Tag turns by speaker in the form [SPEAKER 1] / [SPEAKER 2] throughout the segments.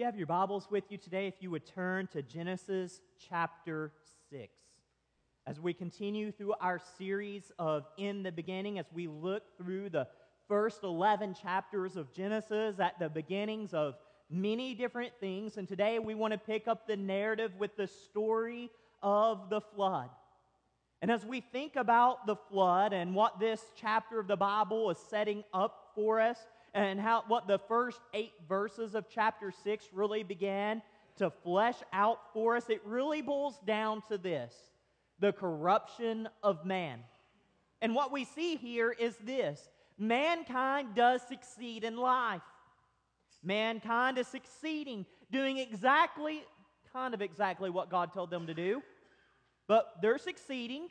[SPEAKER 1] you have your Bibles with you today, if you would turn to Genesis chapter 6. As we continue through our series of In the Beginning, as we look through the first 11 chapters of Genesis at the beginnings of many different things, and today we want to pick up the narrative with the story of the flood. And as we think about the flood and what this chapter of the Bible is setting up for us, and what the first 8 verses of chapter 6 really began to flesh out for us, it really boils down to this: the corruption of man. And what we see here is this: mankind does succeed in life. Mankind is succeeding, doing exactly what God told them to do. But they're succeeding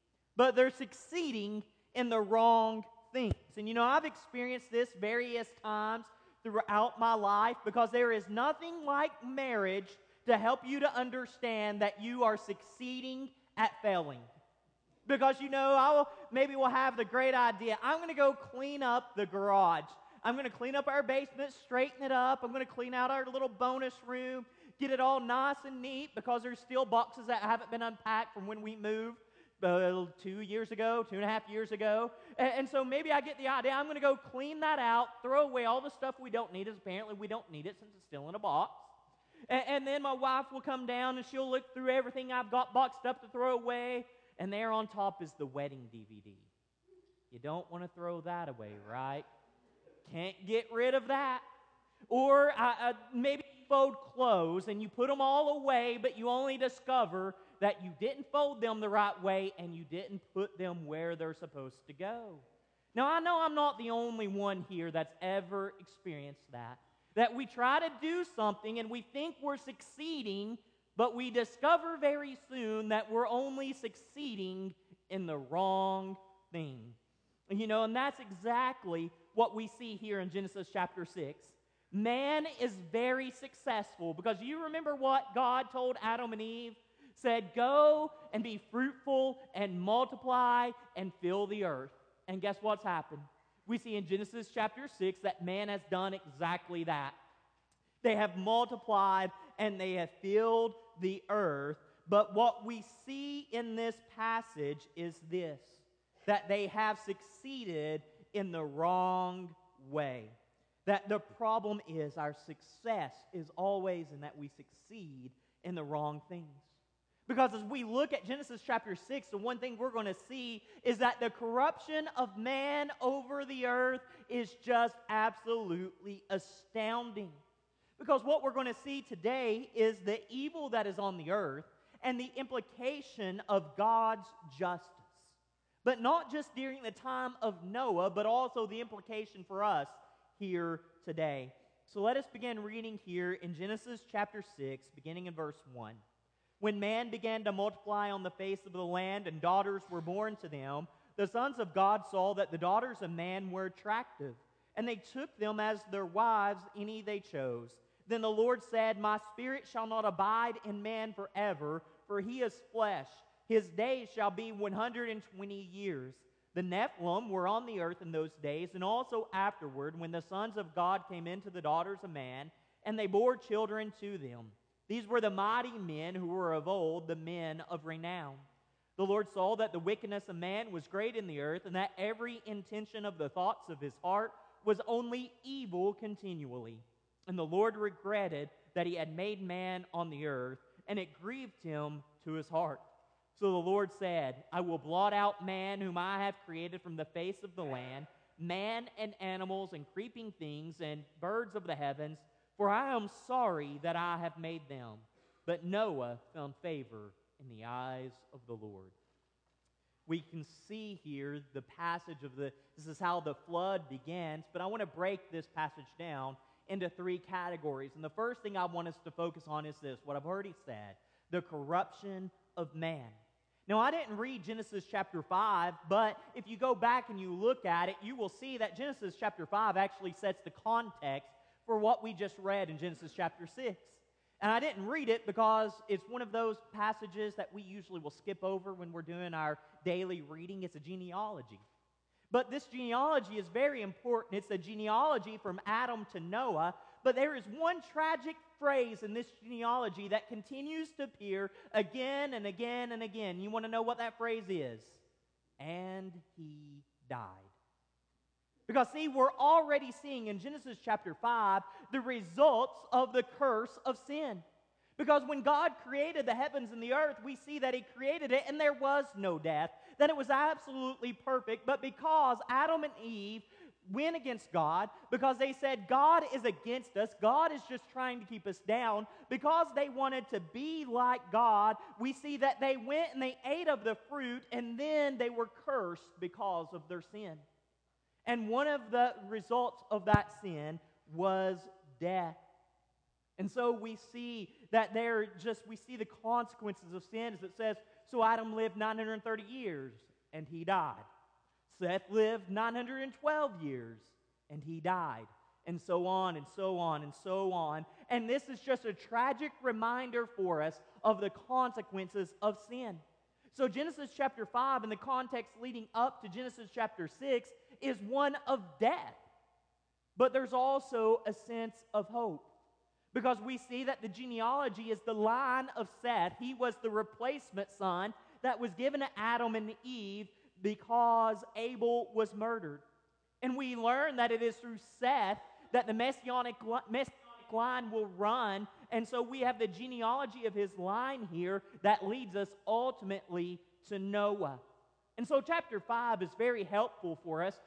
[SPEAKER 1] in the wrong things. And you know, I've experienced this various times throughout my life, because there is nothing like marriage to help you to understand that you are succeeding at failing. Because you know, maybe we'll have the great idea: I'm going to go clean up the garage. I'm going to clean up our basement, straighten it up. I'm going to clean out our little bonus room, get it all nice and neat, because there's still boxes that haven't been unpacked from when we moved 2 years ago, 2.5 years ago. And so maybe I get the idea: I'm going to go clean that out, throw away all the stuff we don't need, as apparently we don't need it since it's still in a box. And then my wife will come down and she'll look through everything I've got boxed up to throw away, and there on top is the wedding DVD. You don't want to throw that away, right? Can't get rid of that. Or maybe you fold clothes and you put them all away, but you only discover that you didn't fold them the right way and you didn't put them where they're supposed to go. Now, I know I'm not the only one here that's ever experienced that. That we try to do something and we think we're succeeding, but we discover very soon that we're only succeeding in the wrong thing. You know, and that's exactly what we see here in Genesis chapter 6. Man is very successful, because you remember what God told Adam and Eve? Said, go and be fruitful and multiply and fill the earth. And guess what's happened? We see in Genesis chapter 6 that man has done exactly that. They have multiplied and they have filled the earth. But what we see in this passage is this: that they have succeeded in the wrong way. That the problem is our success is always in that we succeed in the wrong things. Because as we look at Genesis chapter 6, the one thing we're going to see is that the corruption of man over the earth is just absolutely astounding. Because what we're going to see today is the evil that is on the earth and the implication of God's justice. But not just during the time of Noah, but also the implication for us here today. So let us begin reading here in Genesis chapter 6, beginning in verse 1. When man began to multiply on the face of the land and daughters were born to them, the sons of God saw that the daughters of man were attractive, and they took them as their wives any they chose. Then the Lord said, my spirit shall not abide in man forever, for he is flesh. His days shall be 120 years. The Nephilim were on the earth in those days, and also afterward, when the sons of God came into the daughters of man, and they bore children to them. These were the mighty men who were of old, the men of renown. The Lord saw that the wickedness of man was great in the earth, and that every intention of the thoughts of his heart was only evil continually. And the Lord regretted that he had made man on the earth, and it grieved him to his heart. So the Lord said, I will blot out man whom I have created from the face of the land, man and animals and creeping things and birds of the heavens, for I am sorry that I have made them. But Noah found favor in the eyes of the Lord. We can see here the passage of this is how the flood begins, but I want to break this passage down into 3 categories. And the first thing I want us to focus on is this, what I've already said: the corruption of man. Now, I didn't read Genesis chapter 5, but if you go back and you look at it, you will see that Genesis chapter 5 actually sets the context for what we just read in Genesis chapter 6. And I didn't read it because it's one of those passages that we usually will skip over when we're doing our daily reading. It's a genealogy. But this genealogy is very important. It's a genealogy from Adam to Noah. But there is one tragic phrase in this genealogy that continues to appear again and again and again. You want to know what that phrase is? And he died. Because, see, we're already seeing in Genesis chapter 5 the results of the curse of sin. Because when God created the heavens and the earth, we see that He created it and there was no death, that it was absolutely perfect. But because Adam and Eve went against God, because they said God is against us, God is just trying to keep us down, because they wanted to be like God, we see that they went and they ate of the fruit and then they were cursed because of their sin. And one of the results of that sin was death. And so we see that we see the consequences of sin, as it says, so Adam lived 930 years and he died. Seth lived 912 years and he died. And so on and so on and so on. And this is just a tragic reminder for us of the consequences of sin. So Genesis chapter 5 and the context leading up to Genesis chapter 6 is one of death. But there's also a sense of hope. Because we see that the genealogy is the line of Seth. He was the replacement son that was given to Adam and Eve because Abel was murdered. And we learn that it is through Seth that the messianic line will run. And so we have the genealogy of his line here that leads us ultimately to Noah. And so chapter 5 is very helpful for us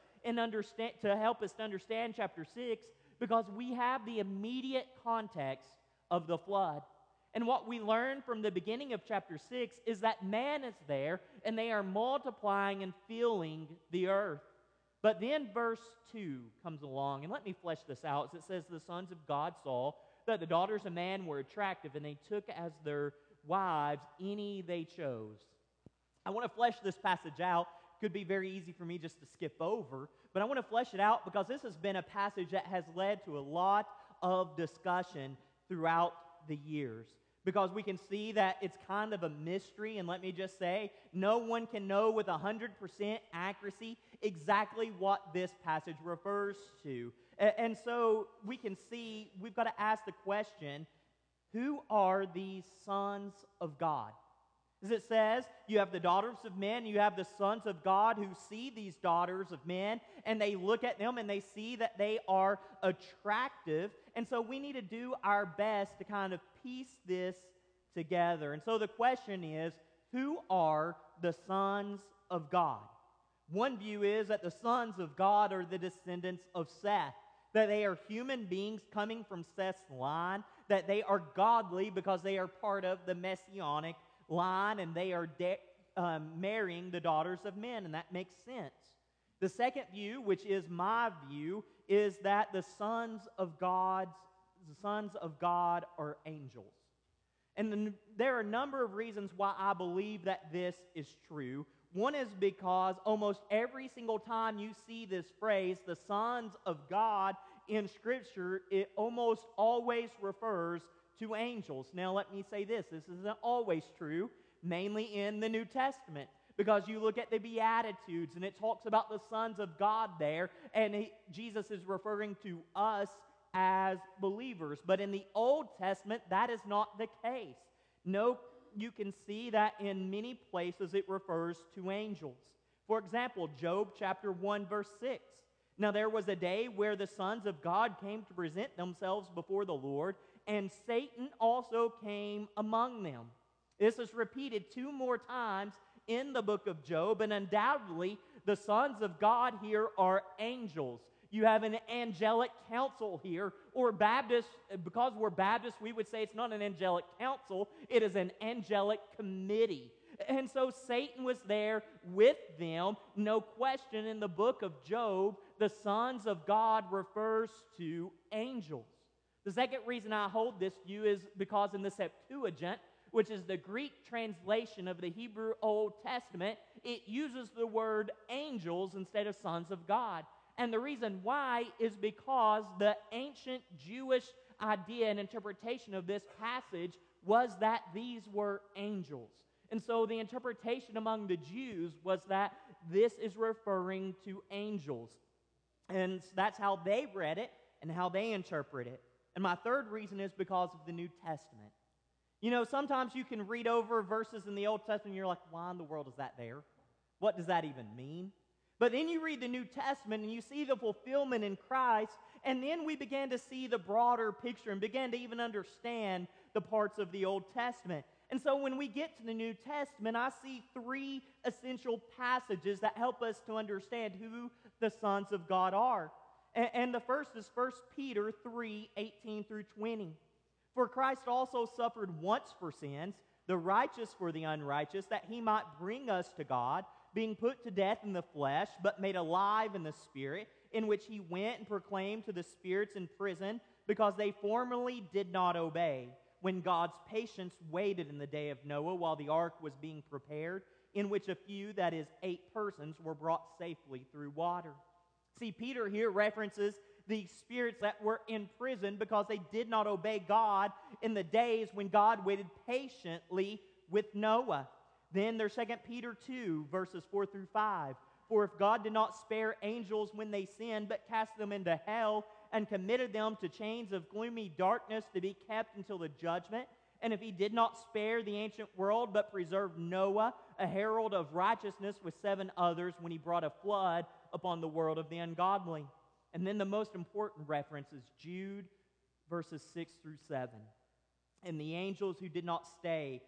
[SPEAKER 1] to help us to understand chapter 6, because we have the immediate context of the flood. And what we learn from the beginning of chapter 6 is that man is there and they are multiplying and filling the earth. But then verse 2 comes along, and let me flesh this out. It says, the sons of God saw that the daughters of man were attractive, and they took as their wives any they chose. I want to flesh this passage out. Could be very easy for me just to skip over, but I want to flesh it out because this has been a passage that has led to a lot of discussion throughout the years. Because we can see that it's kind of a mystery, and let me just say, no one can know with 100% accuracy exactly what this passage refers to. And so we can see, we've got to ask the question, who are these sons of God? As it says, you have the daughters of men, you have the sons of God who see these daughters of men, and they look at them and they see that they are attractive. And so we need to do our best to kind of piece this together. And so the question is, who are the sons of God? One view is that the sons of God are the descendants of Seth, that they are human beings coming from Seth's line, that they are godly because they are part of the messianic line, and they are marrying the daughters of men, and that makes sense. The second view, which is my view, is that the sons of God are angels. And there are a number of reasons why I believe that this is true. One is because almost every single time you see this phrase, the sons of God, in Scripture, it almost always refers to angels. Now let me say this isn't always true, mainly in the New Testament, because you look at the Beatitudes and it talks about the sons of God there, and Jesus is referring to us as believers. But in the Old Testament, that is not the case. No, you can see that in many places it refers to angels. For example, Job chapter 1 verse 6. Now there was a day where the sons of God came to present themselves before the Lord, and Satan also came among them. This is repeated 2 more times in the book of Job, and undoubtedly the sons of God here are angels. You have an angelic council here, or Baptist, because we're Baptists, we would say it's not an angelic council, it is an angelic committee. And so Satan was there with them. No question, in the book of Job, the sons of God refers to angels. The second reason I hold this view is because in the Septuagint, which is the Greek translation of the Hebrew Old Testament, it uses the word angels instead of sons of God. And the reason why is because the ancient Jewish idea and interpretation of this passage was that these were angels. And so the interpretation among the Jews was that this is referring to angels. And that's how they read it and how they interpret it. And my third reason is because of the New Testament. You know, sometimes you can read over verses in the Old Testament and you're like, why in the world is that there? What does that even mean? But then you read the New Testament and you see the fulfillment in Christ, and then we began to see the broader picture and began to even understand the parts of the Old Testament. And so when we get to the New Testament, I see three essential passages that help us to understand who the sons of God are. And the first is 1 Peter 3:18 through 20. For Christ also suffered once for sins, the righteous for the unrighteous, that he might bring us to God, being put to death in the flesh, but made alive in the Spirit, in which he went and proclaimed to the spirits in prison, because they formerly did not obey, when God's patience waited in the day of Noah while the ark was being prepared, in which a few, that is 8 persons, were brought safely through water. See, Peter here references the spirits that were in prison because they did not obey God in the days when God waited patiently with Noah. Then there's 2 Peter 2, verses 4 through 5. For if God did not spare angels when they sinned, but cast them into hell and committed them to chains of gloomy darkness to be kept until the judgment, and if he did not spare the ancient world, but preserved Noah, a herald of righteousness, with 7 others, when he brought a flood upon the world of the ungodly. And then the most important reference is Jude, verses 6 through 7. And the angels who did not stay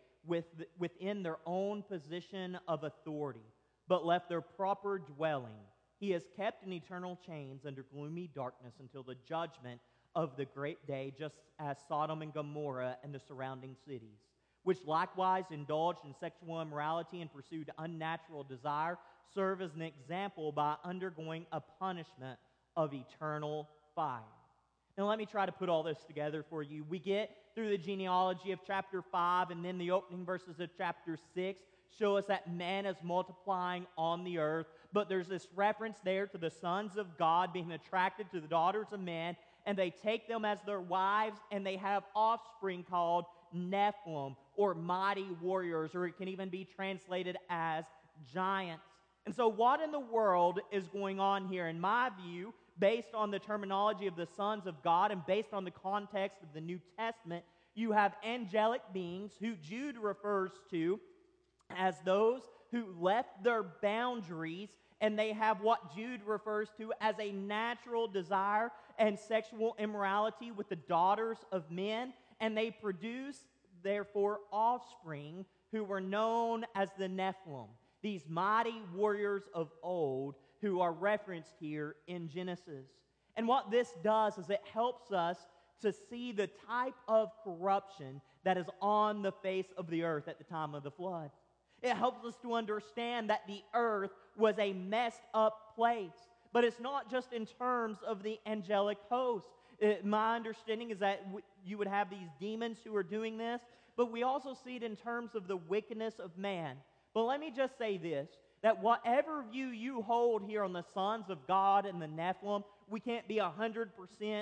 [SPEAKER 1] within their own position of authority, but left their proper dwelling, he has kept in eternal chains under gloomy darkness until the judgment of the great day, just as Sodom and Gomorrah and the surrounding cities, which likewise indulged in sexual immorality and pursued unnatural desire, serve as an example by undergoing a punishment of eternal fire. Now let me try to put all this together for you. We get through the genealogy of chapter 5, and then the opening verses of chapter 6 show us that man is multiplying on the earth. But there's this reference there to the sons of God being attracted to the daughters of men, and they take them as their wives, and they have offspring called Nephilim, or mighty warriors, or it can even be translated as giants. And so what in the world is going on here? In my view, based on the terminology of the sons of God and based on the context of the New Testament, you have angelic beings who Jude refers to as those who left their boundaries, and they have what Jude refers to as a natural desire and sexual immorality with the daughters of men, and they produce, therefore, offspring who were known as the Nephilim, these mighty warriors of old who are referenced here in Genesis. And what this does is it helps us to see the type of corruption that is on the face of the earth at the time of the flood. It helps us to understand that the earth was a messed up place. But it's not just in terms of the angelic host. My understanding is that you would have these demons who are doing this, but we also see it in terms of the wickedness of man. But let me just say this, that whatever view you hold here on the sons of God and the Nephilim, we can't be 100%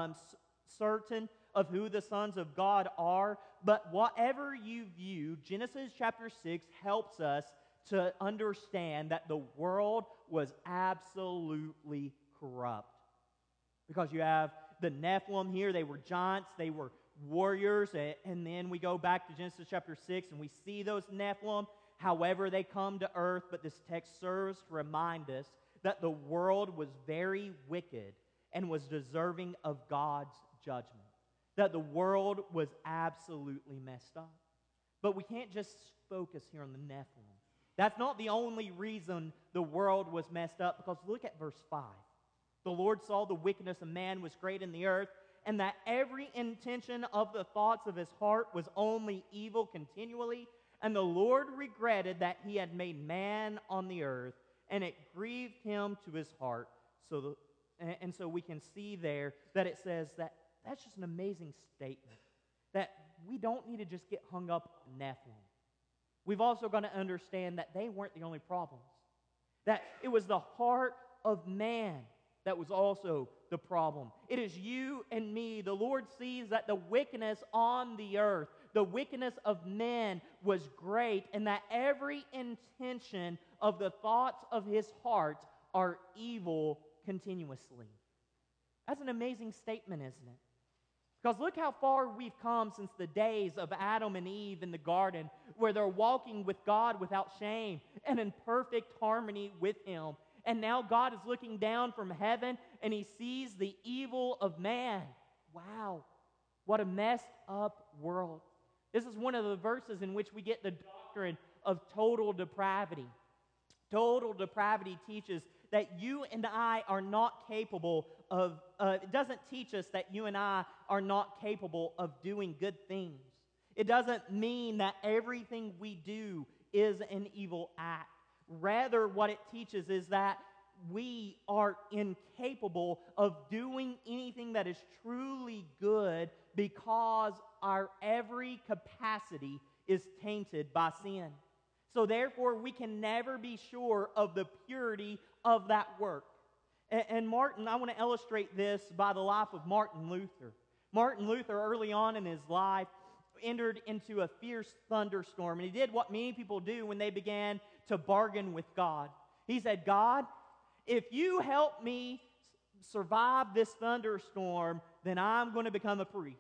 [SPEAKER 1] certain of who the sons of God are, but whatever you view, Genesis chapter 6 helps us to understand that the world was absolutely corrupt. Because you have the Nephilim here, they were giants, they were warriors, and then we go back to Genesis chapter 6 and we see those Nephilim, however they come to earth, but this text serves to remind us that the world was very wicked and was deserving of God's judgment. That the world was absolutely messed up. But we can't just focus here on the Nephilim. That's not the only reason the world was messed up, because look at verse 5. The Lord saw the wickedness of man was great in the earth, and that every intention of the thoughts of his heart was only evil continually. And the Lord regretted that he had made man on the earth, and it grieved him to his heart. So we can see there that it says that that's just an amazing statement, that we don't need to just get hung up on Nephilim. We've also got to understand that they weren't the only problems, that it was the heart of man that was also the problem. It is you and me. The Lord sees that the wickedness on the earth, the wickedness of men was great, and that every intention of the thoughts of his heart are evil continuously. That's an amazing statement, isn't it? Because look how far we've come since the days of Adam and Eve in the garden, where they're walking with God without shame and in perfect harmony with Him. And now God is looking down from heaven and He sees the evil of man. Wow, what a messed up world. This is one of the verses in which we get the doctrine of total depravity. Total depravity teaches that you and I are not capable of, it doesn't teach us that you and I are not capable of doing good things. It doesn't mean that everything we do is an evil act. Rather, what it teaches is that we are incapable of doing anything that is truly good because our every capacity is tainted by sin. So therefore, we can never be sure of the purity of that work. And Martin, I want to illustrate this by the life of Martin Luther. Martin Luther, early on in his life, entered into a fierce thunderstorm. And he did what many people do when they began to bargain with God. He said, God, if you help me survive this thunderstorm, then I'm going to become a priest.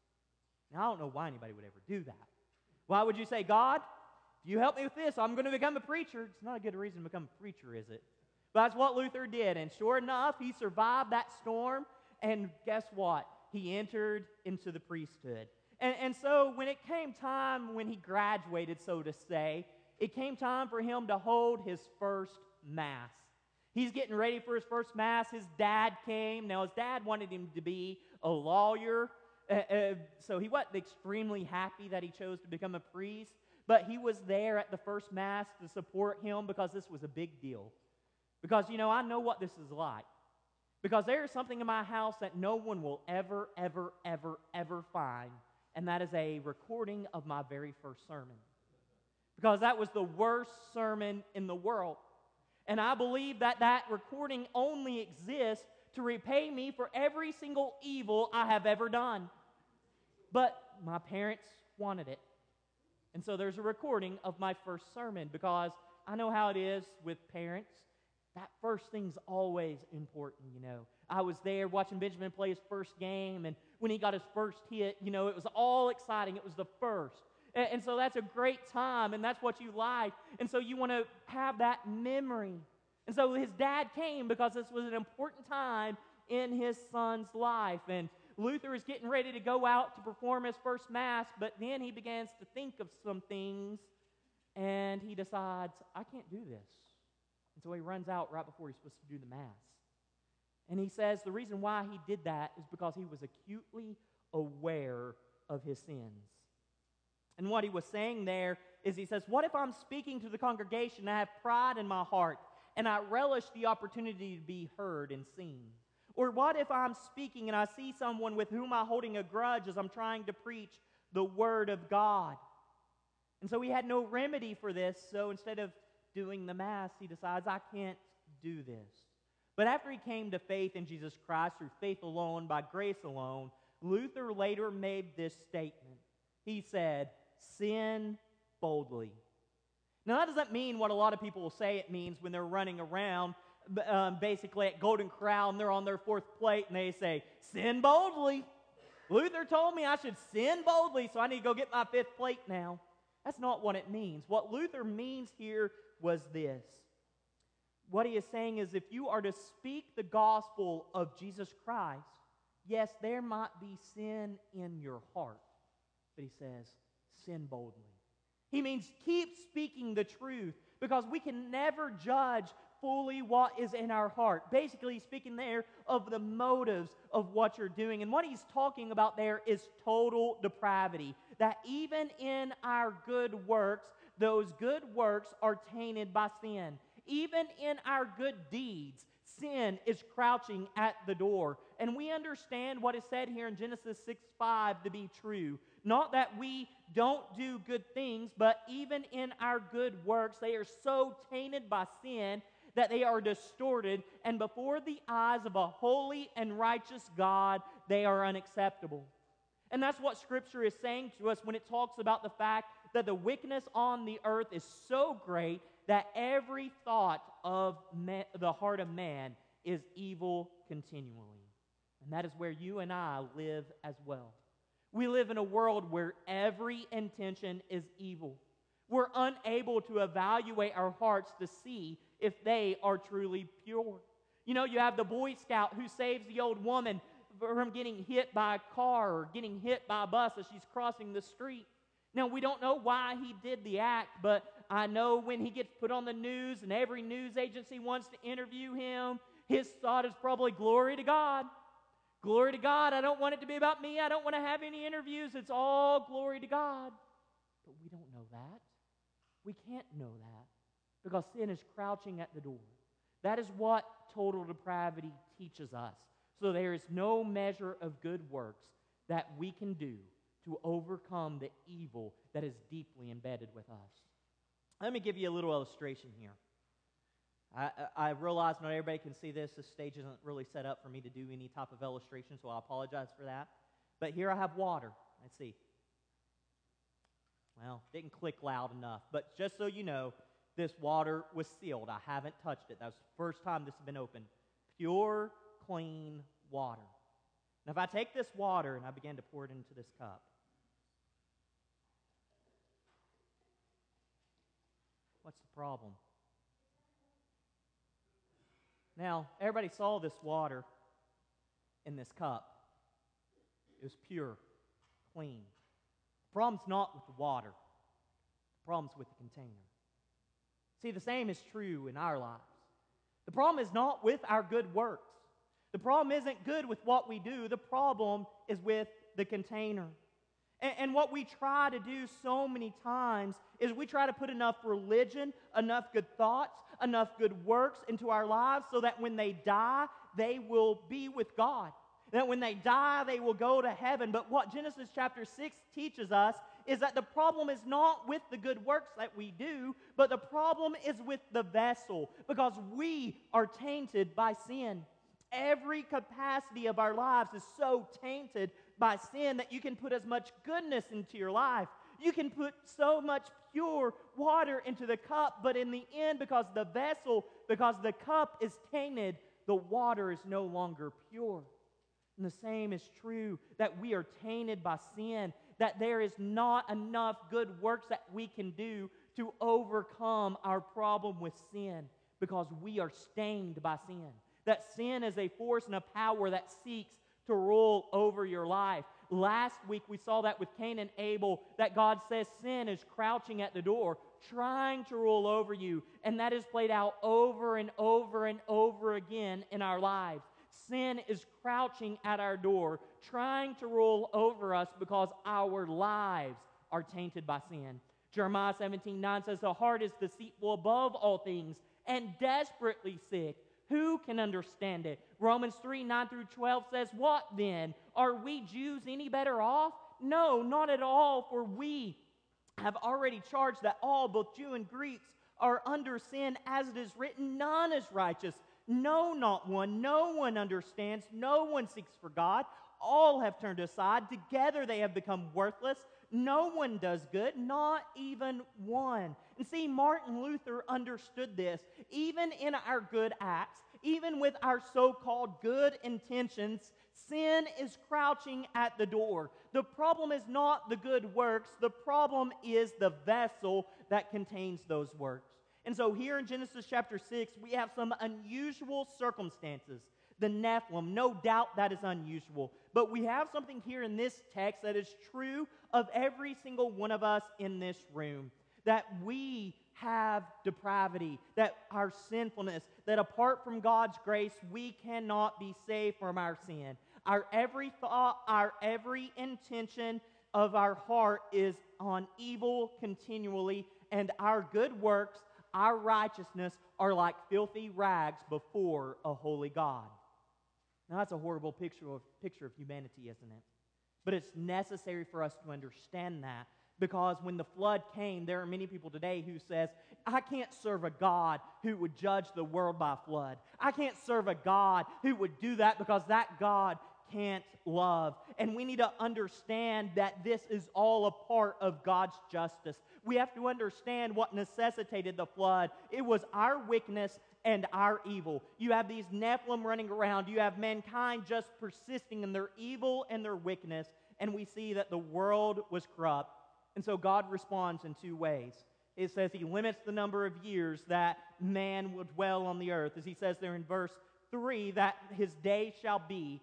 [SPEAKER 1] Now, I don't know why anybody would ever do that. Why would you say, God, if you help me with this, I'm going to become a preacher? It's not a good reason to become a preacher, is it? But that's what Luther did. And sure enough, he survived that storm. And guess what? He entered into the priesthood. And so when it came time, when he graduated, so to say, it came time for him to hold his first Mass. He's getting ready for his first Mass. His dad came. Now, his dad wanted him to be a lawyer. So he wasn't extremely happy that he chose to become a priest. But he was there at the first Mass to support him because this was a big deal. Because, you know, I know what this is like. Because there is something in my house that no one will ever, ever, ever, ever find. And that is a recording of my very first sermon. Because that was the worst sermon in the world. And I believe that that recording only exists to repay me for every single evil I have ever done. But my parents wanted it. And so there's a recording of my first sermon, because I know how it is with parents. That first thing's always important, you know. I was there watching Benjamin play his first game, and when he got his first hit, you know, it was all exciting. It was the first. And so that's a great time, and that's what you like. And so you want to have that memory. And so his dad came because this was an important time in his son's life. And Luther is getting ready to go out to perform his first Mass, but then he begins to think of some things, and he decides, I can't do this. And so he runs out right before he's supposed to do the Mass. And he says the reason why he did that is because he was acutely aware of his sins. And what he was saying there is, he says, what if I'm speaking to the congregation and I have pride in my heart and I relish the opportunity to be heard and seen? Or what if I'm speaking and I see someone with whom I'm holding a grudge as I'm trying to preach the Word of God? And so he had no remedy for this, so instead of doing the Mass, he decides, I can't do this. But after he came to faith in Jesus Christ through faith alone, by grace alone, Luther later made this statement. He said, sin boldly. Now, that doesn't mean what a lot of people will say it means when they're running around, basically at Golden Corral, and they're on their fourth plate, and they say, sin boldly. Luther told me I should sin boldly, so I need to go get my fifth plate now. That's not what it means. What Luther means here was this. What he is saying is, if you are to speak the gospel of Jesus Christ, yes, there might be sin in your heart. But he says, sin boldly. He means keep speaking the truth, because we can never judge fully what is in our heart. Basically, he's speaking there of the motives of what you're doing. And what he's talking about there is total depravity. That even in our good works, those good works are tainted by sin. Even in our good deeds, sin is crouching at the door. And we understand what is said here in Genesis 6:5 to be true. Not that we don't do good things, but even in our good works, they are so tainted by sin that they are distorted, and before the eyes of a holy and righteous God, they are unacceptable. And that's what Scripture is saying to us when it talks about the fact that the wickedness on the earth is so great that every thought of the heart of man is evil continually. And that is where you and I live as well. We live in a world where every intention is evil. We're unable to evaluate our hearts to see if they are truly pure. You know, you have the Boy Scout who saves the old woman from getting hit by a car or getting hit by a bus as she's crossing the street. Now, we don't know why he did the act, but I know when he gets put on the news and every news agency wants to interview him, his thought is probably, glory to God. Glory to God. I don't want it to be about me. I don't want to have any interviews. It's all glory to God. But we don't know that. We can't know that because sin is crouching at the door. That is what total depravity teaches us. So there is no measure of good works that we can do to overcome the evil that is deeply embedded with us. Let me give you a little illustration here. I realize not everybody can see this. This stage isn't really set up for me to do any type of illustration, so I apologize for that. But here I have water. Let's see. Well, didn't click loud enough. But just so you know, this water was sealed. I haven't touched it. That was the first time this has been opened. Pure, clean water. Now, if I take this water and I begin to pour it into this cup, what's the problem? Now, everybody saw this water in this cup. It was pure, clean. The problem's not with the water. The problem's with the container. See, the same is true in our lives. The problem is not with our good works. The problem isn't good with what we do. The problem is with the container. And what we try to do so many times is we try to put enough religion, enough good thoughts, enough good works into our lives so that when they die, they will be with God. That when they die, they will go to heaven. But what Genesis chapter 6 teaches us is that the problem is not with the good works that we do, but the problem is with the vessel, because we are tainted by sin. Every capacity of our lives is so tainted by sin that you can put as much goodness into your life. You can put so much pure water into the cup, but in the end, because the cup is tainted, the water is no longer pure. And the same is true that we are tainted by sin, that there is not enough good works that we can do to overcome our problem with sin because we are stained by sin. That sin is a force and a power that seeks to rule over your life. Last week we saw that with Cain and Abel, that God says sin is crouching at the door, trying to rule over you. And that is played out over and over and over again in our lives. Sin is crouching at our door, trying to rule over us because our lives are tainted by sin. Jeremiah 17:9 says, the heart is deceitful above all things and desperately sick. Who can understand it? Romans 3:9 through 12 says, what then? Are we Jews any better off? No, not at all, for we have already charged that all, both Jew and Greeks, are under sin, as it is written, none is righteous. No, not one. No one understands. No one seeks for God. All have turned aside. Together they have become worthless. No one does good, not even one. And see, Martin Luther understood this. Even in our good acts, even with our so-called good intentions, sin is crouching at the door. The problem is not the good works. The problem is the vessel that contains those works. And so here in Genesis chapter 6, we have some unusual circumstances. The Nephilim, no doubt that is unusual. But we have something here in this text that is true of every single one of us in this room. That we have depravity, that our sinfulness, that apart from God's grace, we cannot be saved from our sin. Our every thought, our every intention of our heart is on evil continually, and our good works, our righteousness are like filthy rags before a holy God. Now that's a horrible picture of humanity, isn't it? But it's necessary for us to understand that Because when the flood came, there are many people today who says, I can't serve a God who would judge the world by flood. I can't serve a God who would do that because that God can't love. And we need to understand that this is all a part of God's justice. We have to understand what necessitated the flood. It was our wickedness and our evil. You have these Nephilim running around. You have mankind just persisting in their evil and their wickedness. And we see that the world was corrupt. And so God responds in two ways. It says he limits the number of years that man will dwell on the earth. As he says there in verse 3, that his day shall be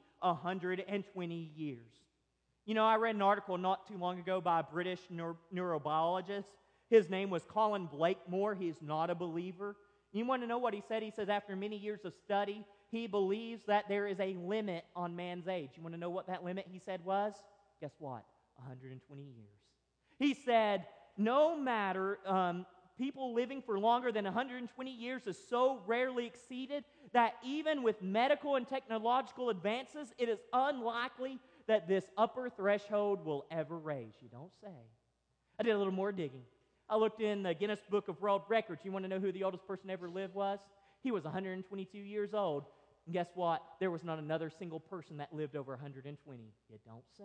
[SPEAKER 1] 120 years. You know, I read an article not too long ago by a British neurobiologist. His name was Colin Blakemore. He is not a believer. You want to know what he said? He says after many years of study, he believes that there is a limit on man's age. You want to know what that limit, he said, was? Guess what? 120 years. He said, no matter, people living for longer than 120 years is so rarely exceeded that even with medical and technological advances, it is unlikely that this upper threshold will ever raise. You don't say. I did a little more digging. I looked in the Guinness Book of World Records. You want to know who the oldest person ever lived was? He was 122 years old. And guess what? There was not another single person that lived over 120. You don't say.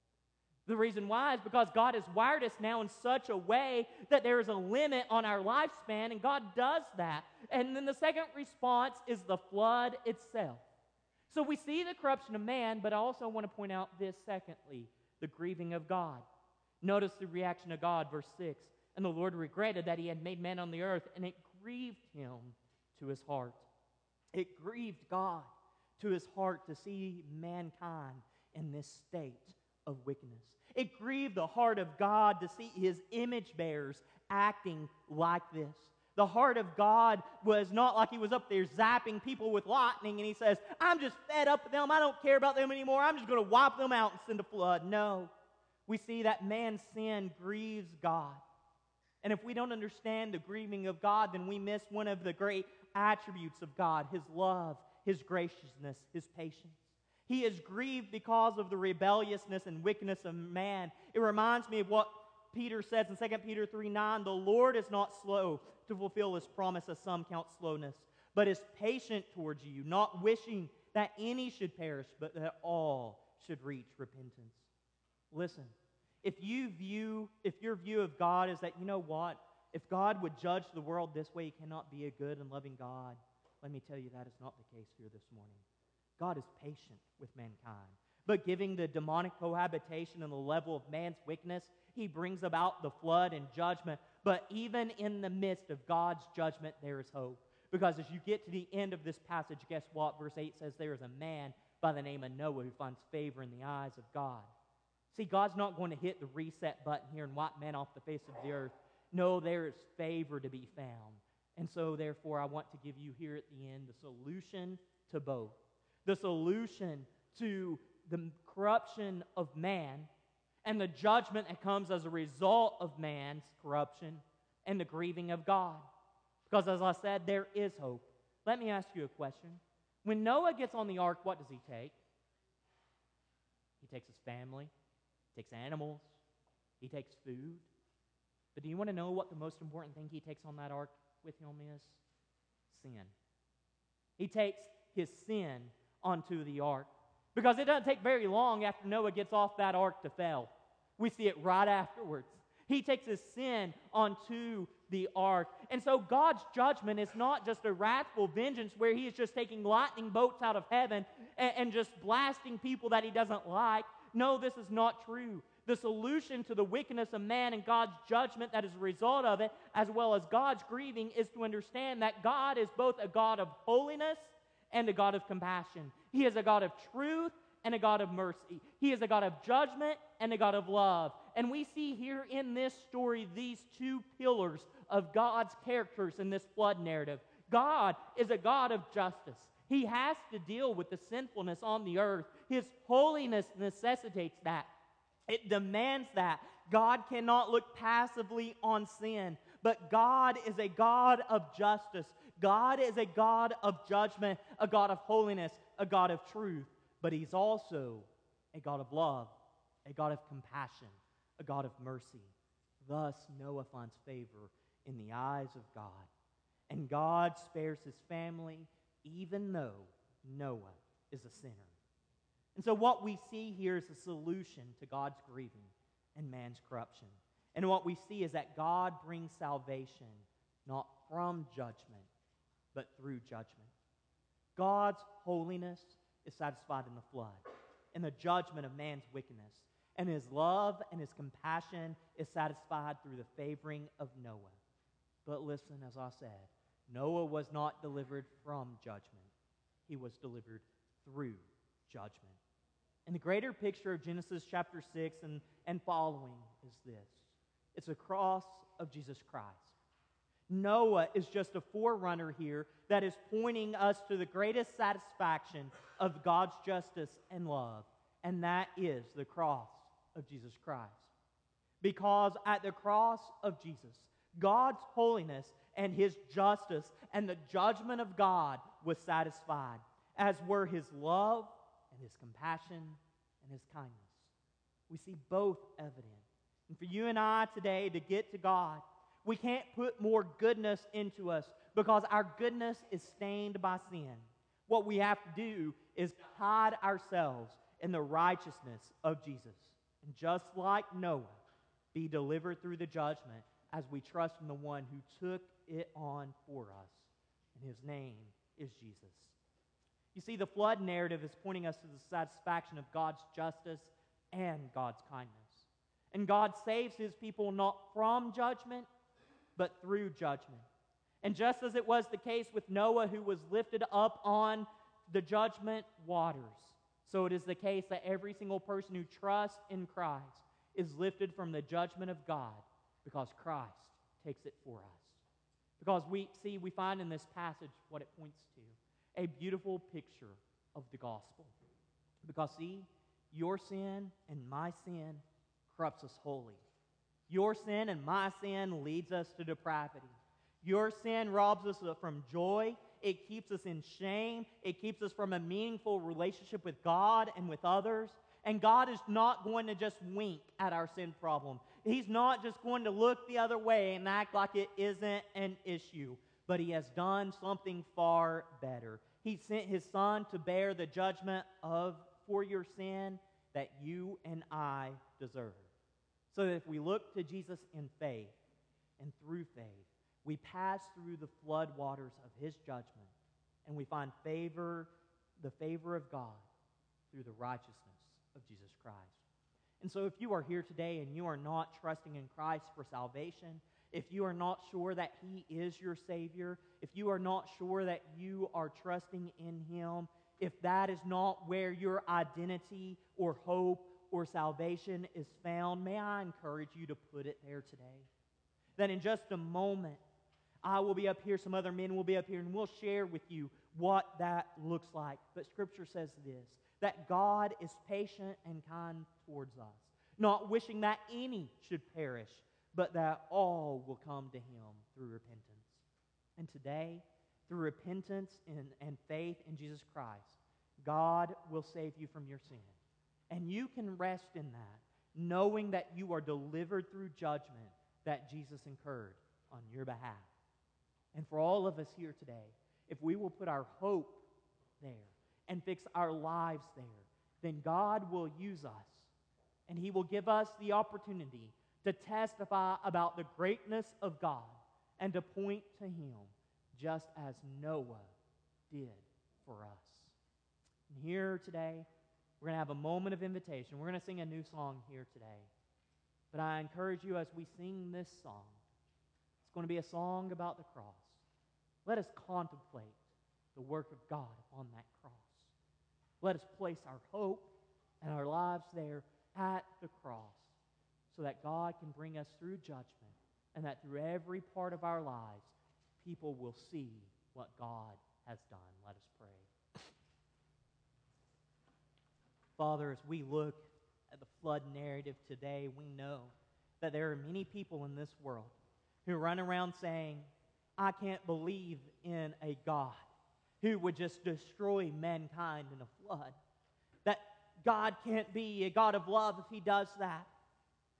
[SPEAKER 1] The reason why is because God has wired us now in such a way that there is a limit on our lifespan, and God does that. And then the second response is the flood itself. So we see the corruption of man, but I also want to point out this secondly, the grieving of God. Notice the reaction of God, verse 6. And the Lord regretted that he had made man on the earth, and it grieved him to his heart. It grieved God to his heart to see mankind in this state of wickedness. It grieved the heart of God to see his image bearers acting like this. The heart of God was not like he was up there zapping people with lightning and he says, I'm just fed up with them. I don't care about them anymore. I'm just going to wipe them out and send a flood. No. We see that man's sin grieves God. And if we don't understand the grieving of God, then we miss one of the great attributes of God, his love, his graciousness, his patience. He is grieved because of the rebelliousness and wickedness of man. It reminds me of what Peter says in 2 Peter 3:9, the Lord is not slow to fulfill his promise, as some count slowness, but is patient towards you, not wishing that any should perish, but that all should reach repentance. Listen, if your view of God is that, you know what, if God would judge the world this way, he cannot be a good and loving God, let me tell you that is not the case here this morning. God is patient with mankind. But giving the demonic cohabitation and the level of man's wickedness, he brings about the flood and judgment. But even in the midst of God's judgment, there is hope. Because as you get to the end of this passage, guess what? Verse 8 says there is a man by the name of Noah who finds favor in the eyes of God. See, God's not going to hit the reset button here and wipe man off the face of the earth. No, there is favor to be found. And so, therefore, I want to give you here at the end the solution to both. The solution to the corruption of man and the judgment that comes as a result of man's corruption and the grieving of God. Because as I said, there is hope. Let me ask you a question. When Noah gets on the ark, what does he take? He takes his family, he takes animals, he takes food. But do you want to know what the most important thing he takes on that ark with him is? Sin. He takes his sin onto the ark. Because it doesn't take very long after Noah gets off that ark to fail. We see it right afterwards. He takes his sin onto the ark. And so God's judgment is not just a wrathful vengeance where he is just taking lightning bolts out of heaven and just blasting people that he doesn't like. No, this is not true. The solution to the wickedness of man and God's judgment that is a result of it, as well as God's grieving, is to understand that God is both a God of holiness and a God of compassion. He is a God of truth and a God of mercy. He is a God of judgment and a God of love. And we see here in this story these two pillars of God's characters in this flood narrative. God is a God of justice. He has to deal with the sinfulness on the earth. His holiness necessitates that. It demands that. God cannot look passively on sin, but God is a God of justice. God is a God of judgment, a God of holiness, a God of truth, but he's also a God of love, a God of compassion, a God of mercy. Thus, Noah finds favor in the eyes of God, and God spares his family even though Noah is a sinner. And so what we see here is a solution to God's grieving and man's corruption. And what we see is that God brings salvation not from judgment, but through judgment. God's holiness is satisfied in the flood, in the judgment of man's wickedness. And his love and his compassion is satisfied through the favoring of Noah. But listen, as I said, Noah was not delivered from judgment. He was delivered through judgment. And the greater picture of Genesis chapter 6 and following is this. It's a cross of Jesus Christ. Noah is just a forerunner here that is pointing us to the greatest satisfaction of God's justice and love, and that is the cross of Jesus Christ. Because at the cross of Jesus, God's holiness and his justice and the judgment of God was satisfied, as were his love and his compassion and his kindness. We see both evident. And for you and I today to get to God, we can't put more goodness into us because our goodness is stained by sin. What we have to do is hide ourselves in the righteousness of Jesus. And just like Noah, be delivered through the judgment as we trust in the one who took it on for us. And his name is Jesus. You see, the flood narrative is pointing us to the satisfaction of God's justice and God's kindness. And God saves his people not from judgment, but through judgment. And just as it was the case with Noah, who was lifted up on the judgment waters, so it is the case that every single person who trusts in Christ is lifted from the judgment of God because Christ takes it for us. Because we find in this passage what it points to, a beautiful picture of the gospel. Because see, your sin and my sin corrupts us wholly. Your sin and my sin leads us to depravity. Your sin robs us from joy. It keeps us in shame. It keeps us from a meaningful relationship with God and with others. And God is not going to just wink at our sin problem. He's not just going to look the other way and act like it isn't an issue. But he has done something far better. He sent his Son to bear the judgment for your sin that you and I deserve. So that if we look to Jesus in faith and through faith, we pass through the flood waters of his judgment and we find the favor of God through the righteousness of Jesus Christ. And so if you are here today and you are not trusting in Christ for salvation, if you are not sure that he is your Savior, if you are not sure that you are trusting in him, if that is not where your identity or hope or salvation is found, may I encourage you to put it there today. That in just a moment, I will be up here, some other men will be up here, and we'll share with you what that looks like. But Scripture says this, that God is patient and kind towards us, not wishing that any should perish, but that all will come to him through repentance. And today, through repentance and faith in Jesus Christ, God will save you from your sin. And you can rest in that, knowing that you are delivered through judgment that Jesus incurred on your behalf. And for all of us here today, if we will put our hope there and fix our lives there, then God will use us, and he will give us the opportunity to testify about the greatness of God and to point to him just as Noah did for us. And here today, we're going to have a moment of invitation. We're going to sing a new song here today. But I encourage you as we sing this song, it's going to be a song about the cross. Let us contemplate the work of God on that cross. Let us place our hope and our lives there at the cross so that God can bring us through judgment and that through every part of our lives, people will see what God has done. Let us pray. Father, as we look at the flood narrative today, we know that there are many people in this world who run around saying, I can't believe in a God who would just destroy mankind in a flood. That God can't be a God of love if he does that.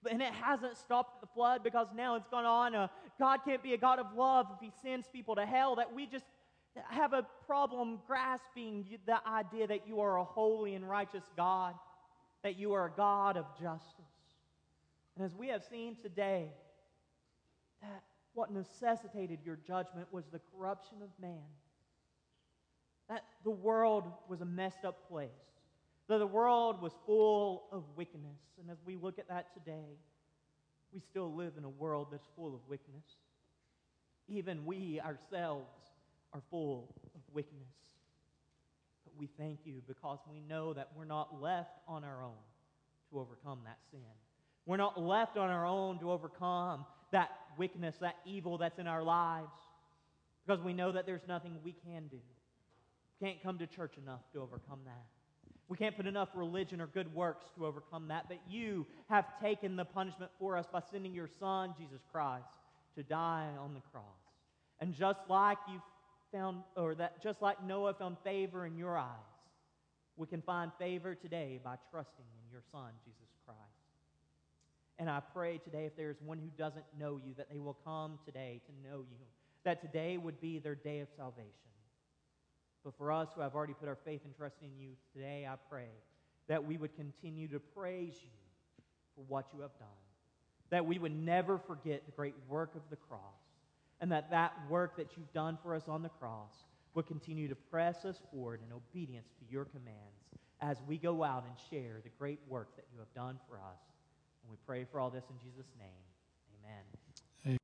[SPEAKER 1] And it hasn't stopped the flood, because now it's gone on. God can't be a God of love if he sends people to hell. That we just have a problem grasping the idea that you are a holy and righteous God, that you are a God of justice. And as we have seen today, that what necessitated your judgment was the corruption of man. That the world was a messed up place. That the world was full of wickedness. And as we look at that today, we still live in a world that's full of wickedness. Even we ourselves are full of wickedness. But we thank you, because we know that we're not left on our own to overcome that sin. We're not left on our own to overcome that wickedness, that evil that's in our lives, because we know that there's nothing we can do. We can't come to church enough to overcome that. We can't put enough religion or good works to overcome that, but you have taken the punishment for us by sending your Son, Jesus Christ, to die on the cross. And just like just like Noah found favor in your eyes, we can find favor today by trusting in your Son, Jesus Christ. And I pray today, if there is one who doesn't know you, that they will come today to know you, that today would be their day of salvation. But for us who have already put our faith and trust in you, today I pray that we would continue to praise you for what you have done, that we would never forget the great work of the cross, and that that work that you've done for us on the cross would continue to press us forward in obedience to your commands as we go out and share the great work that you have done for us. And we pray for all this in Jesus' name. Amen.